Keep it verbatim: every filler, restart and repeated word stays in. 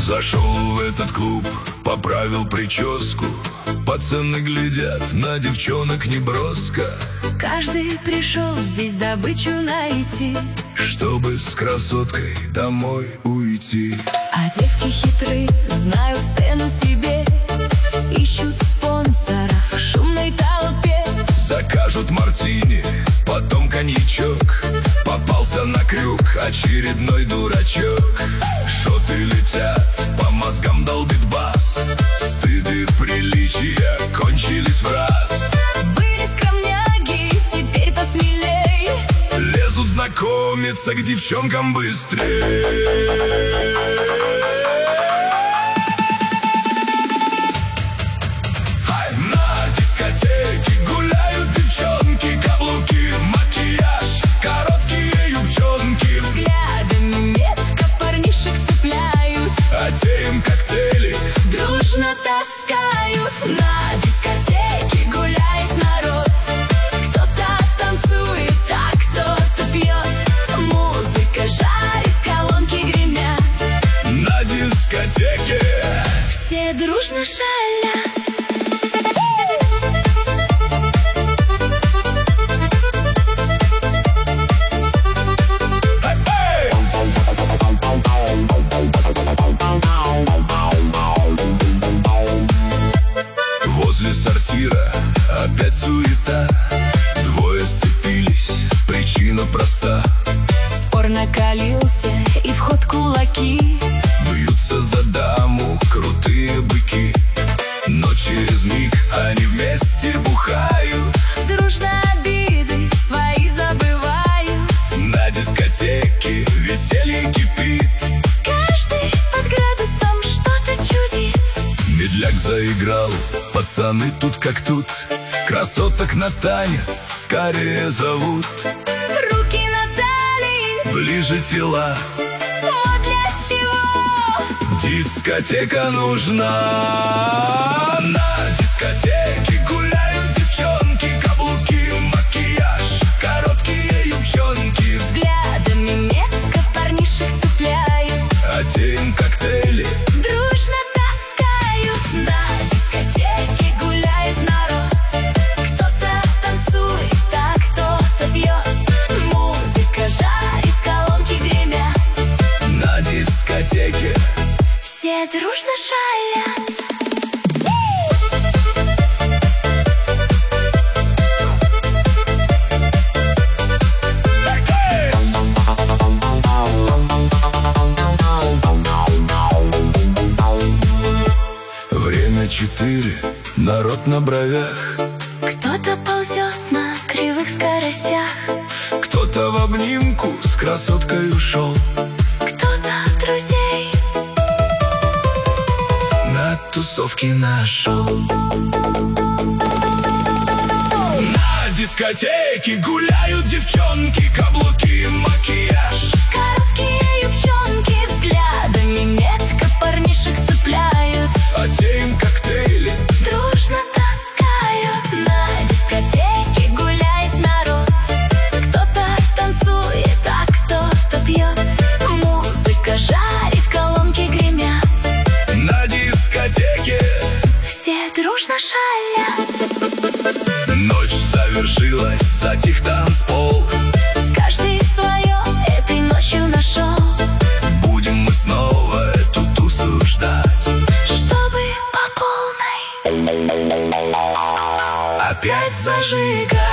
Зашел в этот клуб, поправил прическу. Пацаны глядят на девчонок неброско. Каждый пришел здесь добычу найти, чтобы с красоткой домой уйти. а девки хитрые знают цену себе, ищут спонсоров в шумной толпе. Закажут мартини, потом коньячок. Попался на крюк очередной дурачок. Шоты летят, по мозгам долбит бас. Стыд и приличия кончились в раз. Были скромняги, теперь посмелей, Лезут знакомиться к девчонкам быстрее. таскают. На дискотеке гуляет народ. Кто-то танцует, а кто-то пьет. Музыка жарит, колонки гремят. На дискотеке все дружно шалят. Возле сортира опять суета. Двое сцепились, причина проста. Спор накалился, и в ход кулаки. Бьются за даму крутые быки. Но через миг они вместе бухают. Дружно обиды свои забывают. На дискотеке веселье кипит. Каждый под градусом что-то чудит. Медляк заиграл, пацаны тут как тут. Красоток на танец скорее зовут. Руки на талии, ближе тела. вот для чего дискотека нужна. На дискотеке гуляют девчонки. Каблуки, макияж, короткие юбчонки. Взглядами метко парнишек цепляют. А те им коктейли дружно таскают. На дискотеке гуляет народ. Кто-то танцует, а кто-то пьет. Музыка жарит, колонки гремят. на дискотеке все дружно шалят. Время четыре, народ на бровях. Кто-то ползет на кривых скоростях. Кто-то в обнимку с красоткой ушел. Кто-то друзей на тусовке нашел. На дискотеке гуляют девчонки. Каблуки, макияж, короткие юбчонки. Взглядами метко парнишек цепляют. а те им коктейли дружно таскают. На дискотеке гуляет народ. Кто-то танцует, а кто-то пьет. Музыка жарит, колонки гремят. на дискотеке все дружно шалят. Ночь завершилась, затих танцпол. Каждый свое этой ночью нашел. Будем мы снова эту тусу ждать, чтобы по полной опять зажигать.